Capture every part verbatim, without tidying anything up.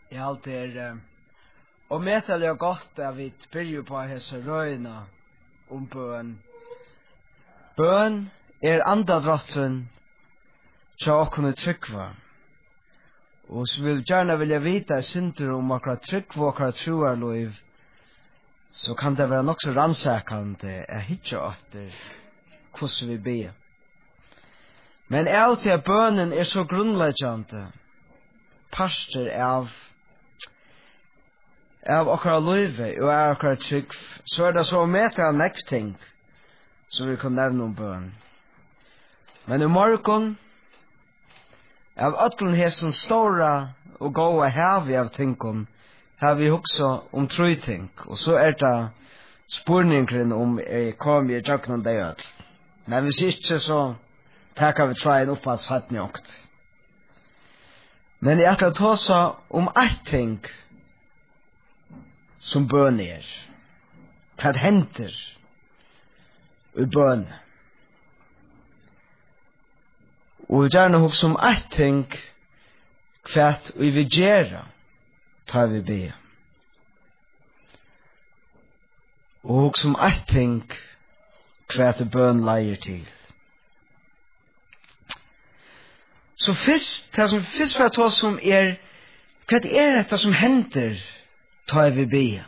Jeg alltid er um, og metal er godt at vi byrger på hese røyna om bøn. Bøn er andadrotten tja okkone tryggva. Og så vil gjerne vilja vita synder om akkurat tryggva og akkurat troarloiv, så kan det være nok så rannsakande jeg hitja etter hvordan vi ber. Men alltid at bønnen er så grunnleggjande, parster av av okkara løyve og av okkara trygg, så er det så med av nekv ting som vi kan nevne om bøn. Men i morgon av ötlen hesen stora og gåa hevi av tingum har vi också om tru ting, og så er det spurningren om jeg kom i jøknen det ødel. Men hvis ikke så takkar vi trein opp at satt njokt. Men jeg skal ta seg om ett ting som bøn er. Hva henter i bøn. Og vi gjerne hos om ett ting hva vi vil gjøre tar vi be. Og hos om ett ting hva bøn leier til. Så først, det som først for å ta som er, hva er dette som henter tar vi be.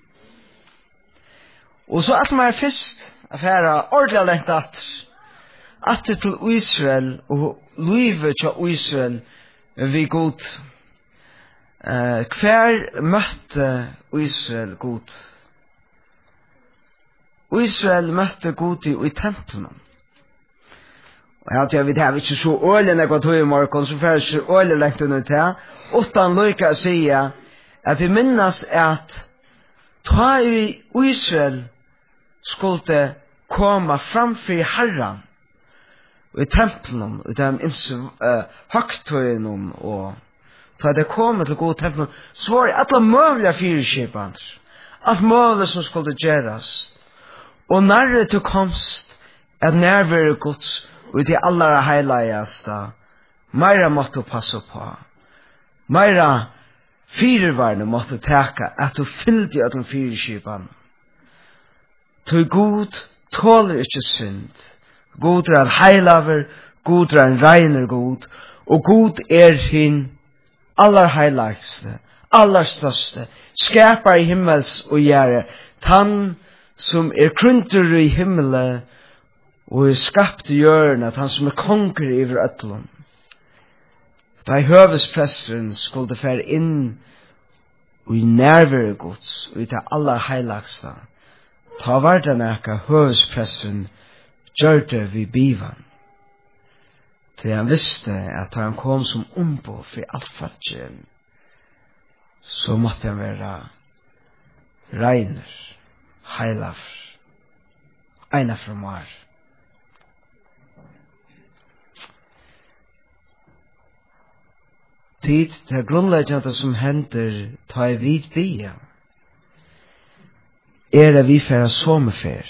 Og så at man er først affæra ordentlig lengt at at til Israel og livet til Israel vi god uh, hver møtte Israel god. Israel møtte god i, i tempelen. Og jeg hadde jeg vet ikke så øyelig når jeg tog i morgen, så først ikke øyelig lengt under til, utan lykke å si at vi minnes at ta i Israel skulle komme framfor Herren i tempelen, i den imse uh, høgtøyen og ta det komme til god tempelen, så var det alle møvelige fyrkjipene, alt møvelige som skulle gjøres. Og nærre til komst at nærvære Guds ut i allra heiligste, meira måtte passe på. Meira fyrvarne måtte teka at du fyllte at de fyrkjipene. Til god tåler ikke synd. God er en heilaver, god er en reiner god, og god er hin aller heiligste, aller største, skapar i himmels og gjerne, tann som er krunter i himmelen, og er skapt i hjørnet, han som er konger i øtlån. Da i høvespresteren skulle det fære inn og i nærvære gods, og i det aller heiligste, ta var det nækka høvespresteren gjør det vi bivan. Til han visste at han kom som ombo for alt fatjen, så måtte han være reiner, heilav, eina fra mar. Tid til grunnleggjande som hender ta i vid bia, er det vi færa sommerfer.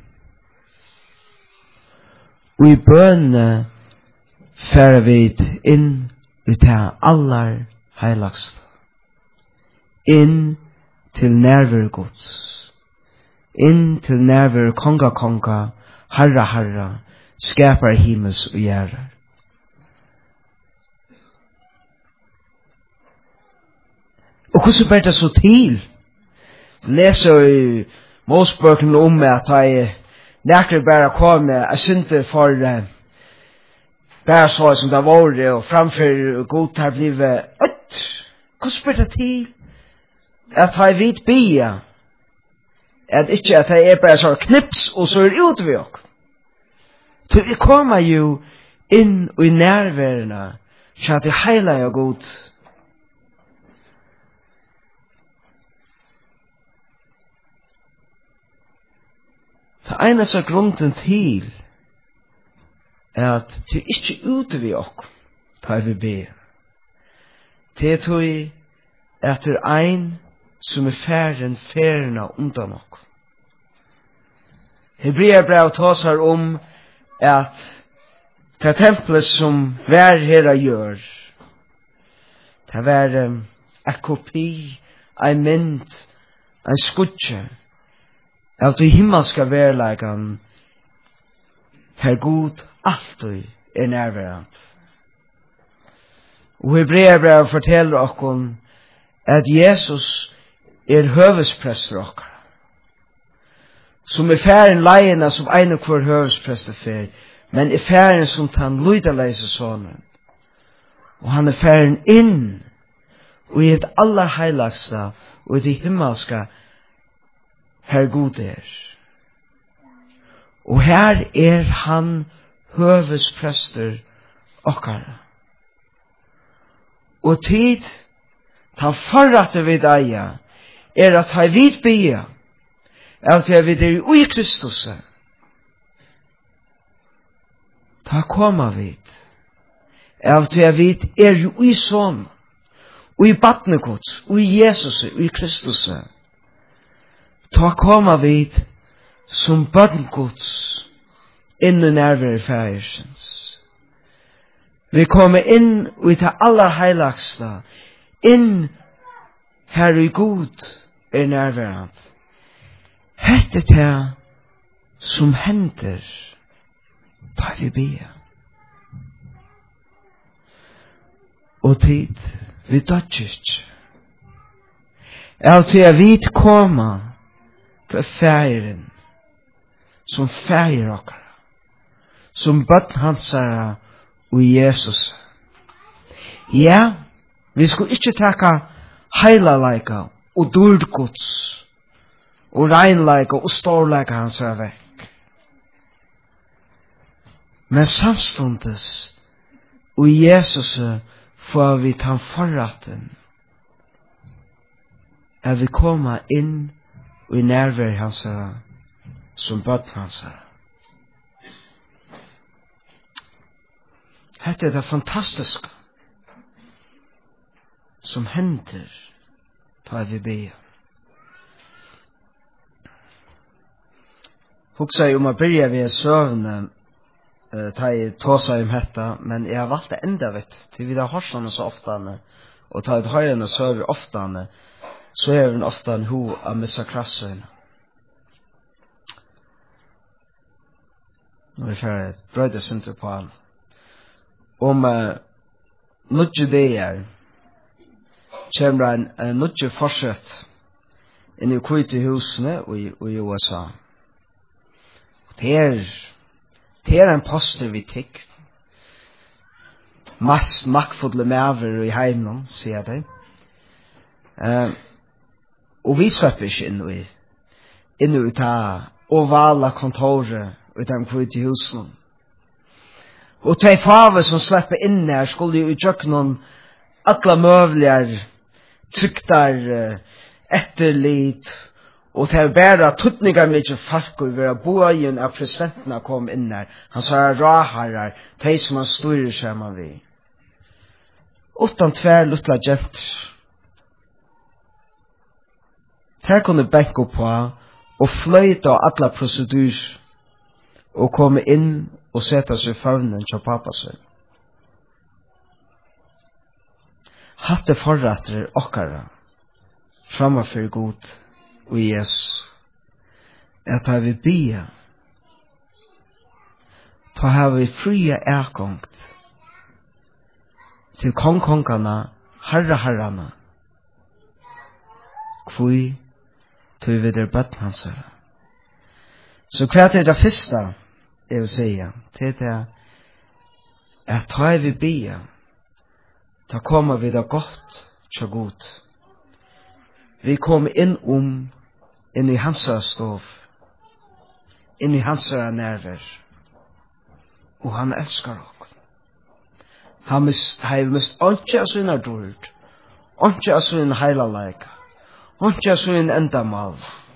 Og i bønene færa vi inn i det allar heilagste. Inn til nærvær Guds. Inn til nærvær konga konga, harra harra, skapar himmels og gjerrar. Og hvordan ber det så til? Leser i Mosebøkene om at jeg nekker bare komme, jeg synte for uh, bare så som det var, og framfor god har blivet ødt. Hvordan ber det til? At jeg vet bia, at ikke at jeg er bare så knips, og så er ut ved oss. Så vi kommer jo inn i nærværende, så at det heiler er god. Det eneste grunden til er at det ikke er ute ved oss, tar vi be. Det tror jeg at det er en som er færen færene undan oss. Hebreerbrevet taler om at det tempelet som hver herre gjør, det var um, en kopi, en mynd, en skutje, av de himmelska verlegan, her god alltid er nærværende. Og Hebreerbrevet forteller okkom at Jesus er høvesprester okkar, som er færen leiene som ein og hver høvesprester fer, men er færen som tan lyderleise sonen. Og han er færen inn og i et aller heilagsta og i det himmelska her god er. Og her er han høvesprester okkara. Og tid ta forratte vid eia er at ha vid bia av til vi er ui Kristus ta koma vid av til vi er jo ui son ui batnekots ui Jesus ui Kristus ta koma vid som batnekots innu nærvær færsens. Vi kommer inn i det aller heilagsta, inn her i god er nærværende. Hette det som hender, tar vi be. Og tid, vi dødger ikke. Av til jeg vidt koma til færen, som færer okkara, som bøtt hansara og Jesus. Ja, vi skulle ikke taka heilaleika og dårdgods og regnleika og storleika hans er vekk. Men samstundes og Jesus får vi ta forratten at vi koma inn og i nærvær hans er som bøtt hans er. Hette er det fantastiske som hender tar vi be. Hugsa jeg om å byrja ved søvne uh, tar jeg tåsa om hetta, men jeg har valgt det enda vitt til vi har hørsene så ofte og tar et høyrene søver ofte så er det ofte en ho av missa krassøyne. Nå er jeg ferdig, brøyde sinter på han. Om uh, nudge dager kommer en uh, nudge forsett inn i kvite husene i, i U S A. Det er, det er en poster vi tikk. Mest maktfulle maver i heimen, sier det. Uh, og vi slipper ikke inn i, inn i det ovale kontoret i de kvite husene. Og de fave som slipper inn her skulle jo utjøkke noen alle møvler, trykter, etterlit, og det er bare tuttninger mye folk og være bøyen av presidentene kom inn her. Han sa raharer, de som han styrer seg med vi. Utan tvær luttla jenter. Der kunne benke på og fløyte av alle prosedyr og komme inn og sette seg i favnen til pappa sin. Hatte forratter okkara framfor god og Jesus at har vi bia ta har vi fria erkongt til kongkongana herra herrana kvui til vi der bøtnansara. Så hva er det første jeg vil si, til det at ta vi bia, da kommer vi da godt til god. Vi kommer inn om, inn i hans stov, inn i hans nerver, og han elsker oss. Han har mist ikke av sin dård, ikke av sin heilalega, ikke av sin endamal.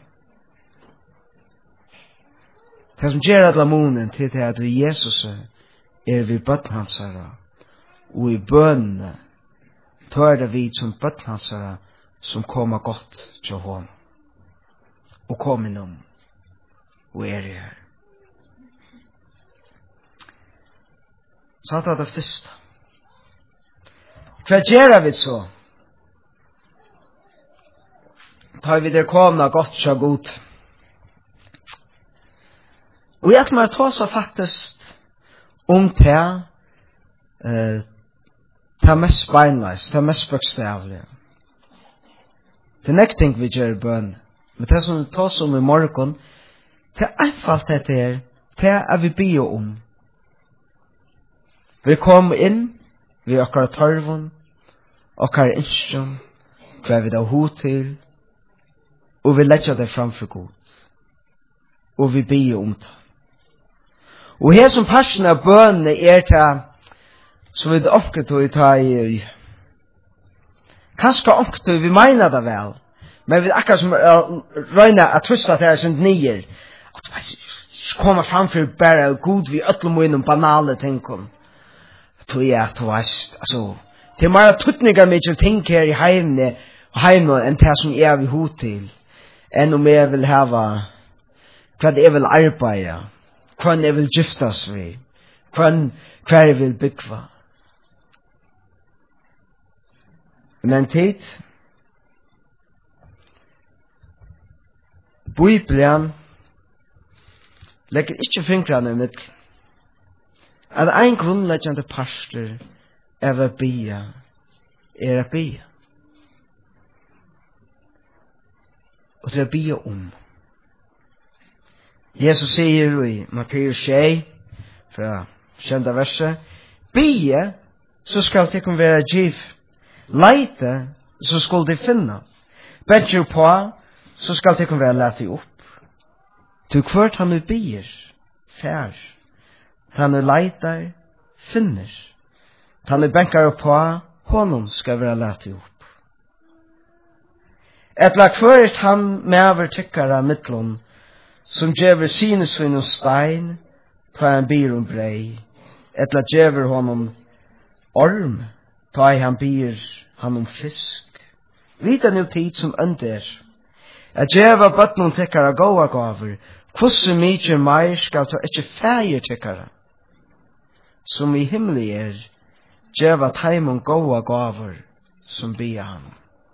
Det som gjør alle månen til det at vi Jesus er vi bøtnansere, og i bønene tar det vi som bøtnansere som kommer godt til hånd, og kommer innom, og er det her. Så det er det første. Hva gjør vi så? tar vi det komna gott så god. Og jeg må ta så faktisk om det, eh, det mest beinleis, det mest bokstavlige. Det er nekk ting vi gjør i bøn. Men det som vi tar som i morgen, det er einfalt dette her, det er vi bier om. Vi kommer inn, vi okkar tarvun, okkar instrum, hva vi da ho til, og vi letja det framfor god. Og vi bier om det. Og her som passion av bønene er til, så vi det omkret å ta i, kanskje omkret vi mener det vel, men vi akkurat som røyner at trussa til er sånn nyer, at vi kommer framfor bare god vi øtlom og innom banale tingene. Tror jeg at du veist, altså, det er mer tuttninger mye ting her i heimene, heimene enn det som jeg vil ho til, enn om jeg vil hava, hva jeg vil arbeide, hva jeg vil giftas vi, hva jeg vil bygva. Men tid, Bibelen legger ikke fingrene i mitt. At ein grunnleggjande pastor er å bia, er å bia. Og til å bia om. Jesus sier i Matteus seks, fra kjenda verset, bia, så skal det kunne være giv. Leite, så skal de finne. Bedre på, så skal det kunne være lete opp. Til hvert han er bier, fær. Han er leitar, finner. Han er benkar på, honom skal være lete opp. Et lag ført han mever tykkara mittlom, som djever sinesvinn og stein, ta han bier om brei. Et lag djever honom orm, ta han bier han om fisk. Vita nu tid som under. At djeva bøtnum tykkara gåa gaver, hvordan mykje meir skal ta ikkje feir tykkara. Som i himmelig er, djeva taimon gåa gaver som bia han.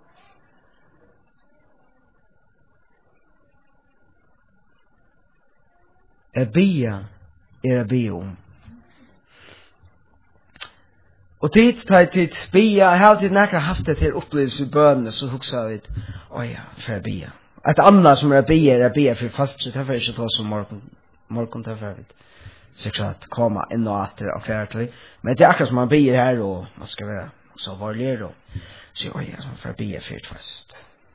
Er bia er a bia om. Og tid tar tid bia, jeg har alltid nekka haft det til opplevelse i bønene, så huksa vi, oi ja, for a bia. Et annet som er a bia, er a bia for fast, så derfor er ikke ta som morgen, morgen til for sikkert komma inn og atter og flere til. Men det er akkurat som man bier her, og man skal være så varlig, og sier, oi, jeg får bier fyrt fast.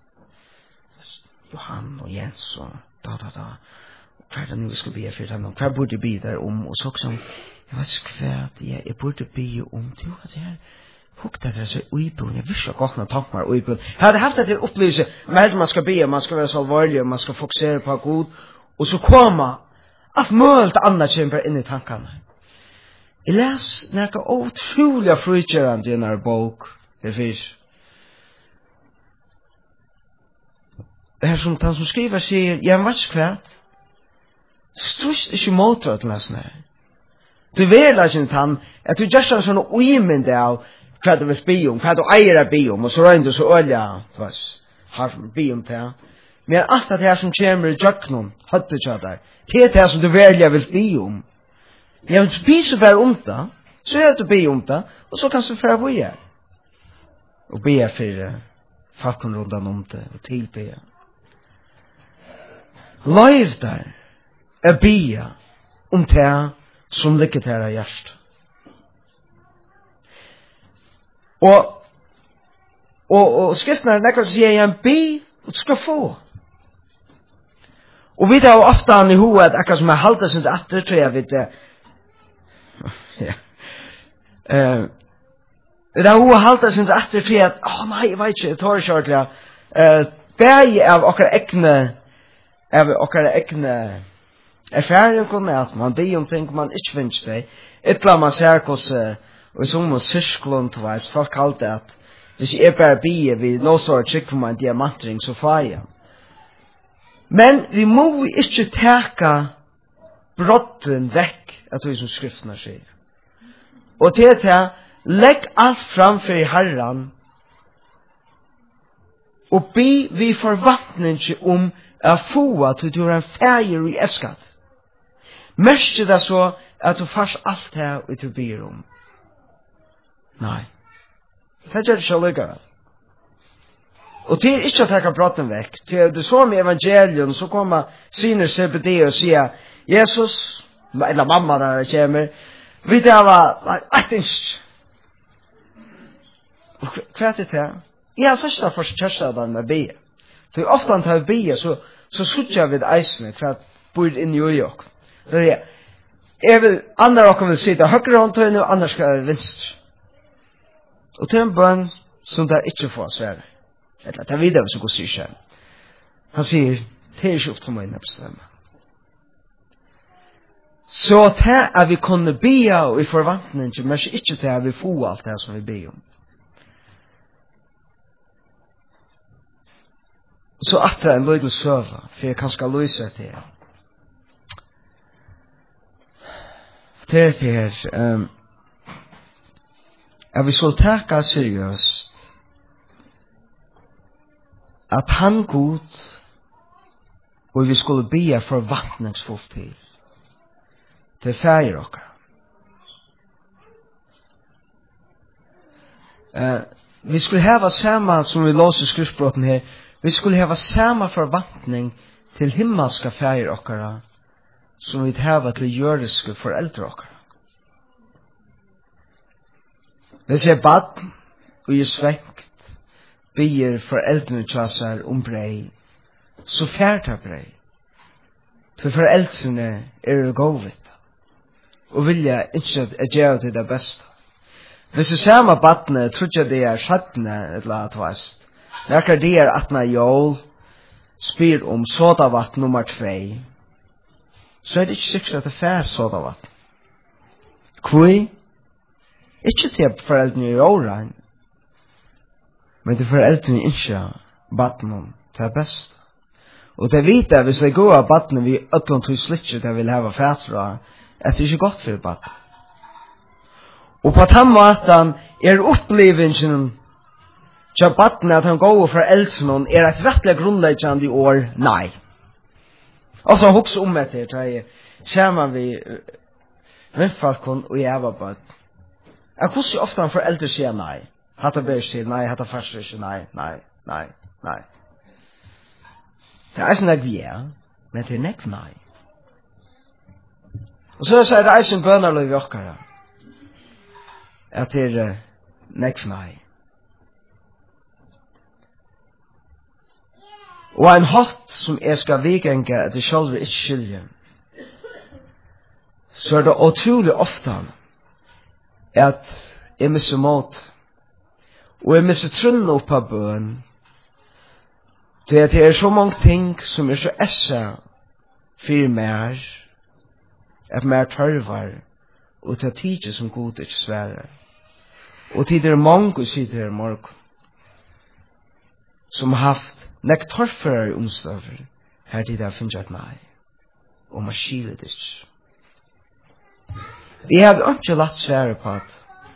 Johan og Jens, og da, da, da. Og hva er det nu vi skal bier fyrt ham? Hva burde bier der om? Og så også, jeg vet ikke hva jeg, jeg burde bier om til, at jeg har hukt det her, så uibund, jeg visste godt når tanken var uibund. Jeg hadde haft det til opplevelse, med man skal bier, man skal være så alvorlig, og man skal fokusere på god, og så kommer alt mulig annet kjemper inn i tankene. Jeg les noe utrolig frutgjørende i denne bok. Det finnes. Det er som han som skriver sier, jeg vet ikke hva. Strøst ikke måter til nesten her. Du vet ikke han, at du gjør sånn uimende av hva du vil be om, hva du eier å be om, og så røyner du så øye, hva har be om til. Men alt det her som kommer i jøkkenen, hadde ikke der, det er det som du virkelig vil be om. Jeg vil spise bare om det, så er det å be om det, og så kan du få bo her. Og be for folk rundt om det, og tilbe. Løyv der er be om det som ligger til av hjertet. Og, og, og skriften er nekva sier jeg be, og du skal få. Og vi tar ofte han i hovedet, akkurat som jeg halte sin etter, tror jeg, vet det. Ja. Uh, det er hovedet halte sin etter, tror jeg, åh oh, nei, jeg vet ikke, jeg tar ikke ordentlig. Uh, Begge av okkar egne, av okkar egne erfaring, at man be om ting man ikke finnes det. Etla man ser hvordan, og i sånne sysklen, tveis, folk halte at hvis jeg bare bier, vi nå står og trykker på en diamantring, så får jeg. Men vi må ikke teka brotten vekk at vi som skriftene sier. Og til det, legg alt framfor i Herren, og be vi forvantning om å få at du er en feir i eskat. Merker det så at du fars alt her og du ber om? Nei. Det gjør det ikke lykkevel. Og til ikke å takke brotten vekk, til du så med evangelium, så kommer sine C B D og sier, Jesus, eller mamma der kommer, vi det var et insk. Og hva er det til? Jeg har sørst for kjørstadene med be. Så ofte han tar be, så, så sutter vi det eisene, for at bor inn i New York. Så jeg, jeg vil, andre dere vil sitte høyre håndtøyene, og andre skal være venstre. Og til en bønn som det ikke får svære. Eller det er videre som går sier selv. Han sier, det er ikke opp til meg å bestemme. Så til at vi kunne be og i forvantning, men ikke til at vi får alt det som vi ber om. Så at det er en løgn søve, for jeg kan skal løse til det. Det er til her, um, at vi skal takke seriøst, at han god, og vi skulle be forvantningsfullt til, til feir okker. Uh, vi skulle hava samme, som vi låser skriftbrotten her, vi skulle hava samme forvantning til himmelska feir okkara, som vi hava til jødiske foreldre okkara. Hvis jeg bad, og jeg svengt, bier foreldrene tjassar om brei, så færta brei. For foreldrene er gåvitt, og vilja ikke at gjøre til det beste. Hvis jeg ser med badene, tror jeg det er sjattene, et eller annet vast. Nekker det er at når jól spyr om sodavatt nummer tvei, så er det ikke sikkert at det er fær sodavatt. Kvui? Ikke til foreldrene i åren, men til foreldrene ikke badene til det beste. Og det vite, hvis det går av badene vi øtlån til slittet det vil hava fætra, at det ikke er godt for badene. Og på den måten er opplevingen til badene at han går for eldre er et rettelig grunnleggende i år, nei. Og så hokse om etter, så jeg kommer vi vindfalken og jeg var bad. Jeg hvordan ofte han foreldre sier nei. Hatta ber sier nei, hatta farser sier nei, nei, nei, nei. Det er sånn at vi er, men det er nekk nei. Og så er det eisen bønnerløy vi okkara, at det er uh, nekk nei. Og en hatt som jeg skal vigenge at det selv ikke skiljer, så er det utrolig ofte at jeg misser mot, og jeg misser trunn opp av bøn, til at det er så mange ting som er så essa for mer, at mer tørvar, og til tider som god ikke sværer. Og til det er mange og sider her morgen, som har haft nek torfører i omstøver, her til det har funnet et nei, og man skiler det ikke. Vi har ikke lagt svære på at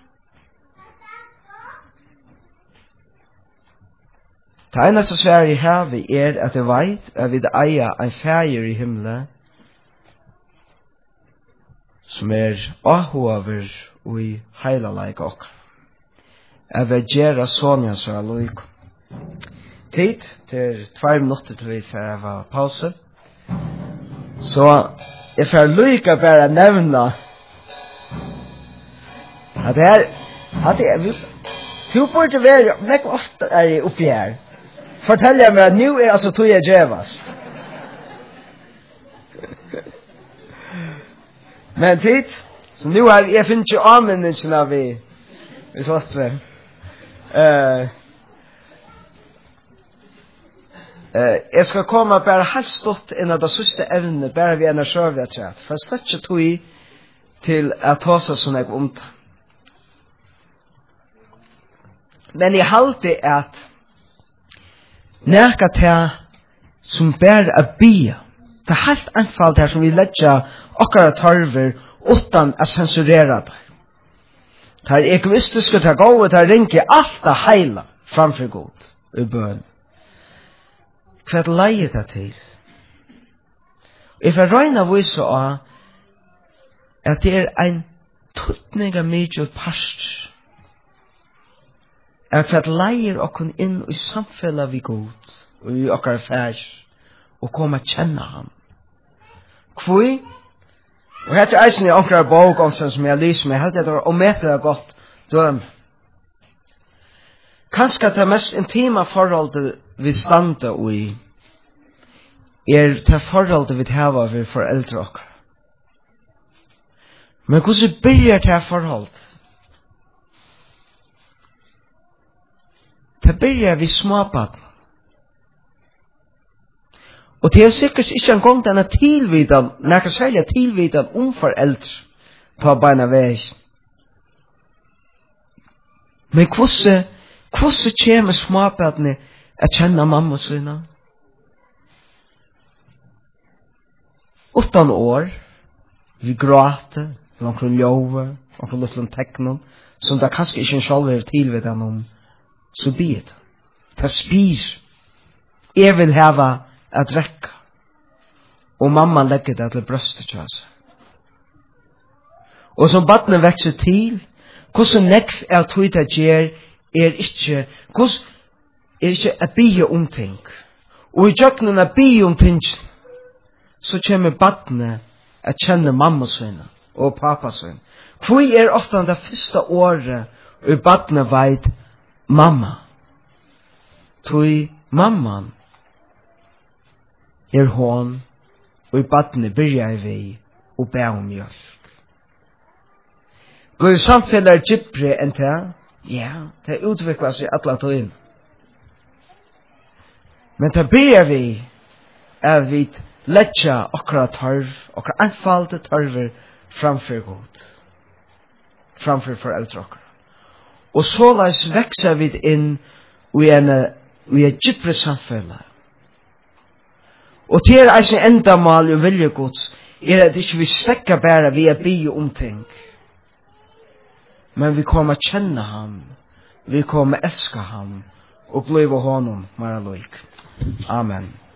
det eneste svære i havet er at jeg vet at vi eier en feir i himmelen som er ahover og i heila leik okk. Jeg vil gjøre Sonja så jeg luk. Tid til tvær minutter til vi får ha pause. Så jeg får lykke bare nevne at det er at det er du burde være nek ofte er jeg oppi her. Fortell jeg meg at nå er altså tog jeg djevast. Men tid, så nå har jeg finnet ikke anmenningen av vi vi svartre. Uh, uh, jeg skal komme bare helt stått inn av det siste evne, bare vi er en sjøvig at jeg. For jeg slett ikke tog i til å ta seg sånn jeg om det. Men jeg halte at nærka til som bær a bia, det er helt enfald her som vi letja okkara tarver utan a sensurera det. Det er egoistiske til å gå, det er ringe alt a heila framfor god i bøn. hva leier det til? Jeg får røyne vise av at det er en tuttning av mye parst er hva leier okken inn i samfellet vi god og i okkar færs og komme å kjenne ham. Hvor? Og hette er eisen i okkar bok omstens som jeg lyser med, helt etter å møte det godt døm. Kanskje det mest intima forholdet vi stande i er det forholdet vi har ved foreldre okkar. Men hvordan begynner det forholdet? Det begynner vi småbarn. Og det er sikkert ikke en gang denne tilvidan, nærkere særlig tilvidan om foreldre på beina vei. Men hvordan, hvordan kommer småbarnet å kjenne mamma sine? Utan år, vi gråter, noen lover, noen luttelen teknon, som det kanskje ikke selv er tilvidan om, så blir det. Det spyr. Jeg vil hava at drekka. Og mamma legger det til brøstet til oss. Og som badene vekser til, hvordan nekv er tog det gjør, er ikke, hvordan er ikke å bygge om ting. Og i jøkkenen å bygge om ting, så kommer badene å kjenne mamma sin og pappa sin. Hvor er ofte det første året, og badene vet mamma. Tog mamman er hon, og i badene byrjar vi og ber om mjölk. Går samfellet er gypre enn det? Ja, det utvikler seg alle tøyen. Men det byrjar vi at vi letja okra tarv, okra anfalte tarver framfor god. Framfor foreldre okra. Og så leis vekser vi inn i en i et gypre samfellet. Og til er eisen enda mal og viljegods er at ikke vi stekker bare vi er bygge om ting. Men vi kommer å kjenne ham. Vi kommer å elske ham og blive honom, mara loik. Amen.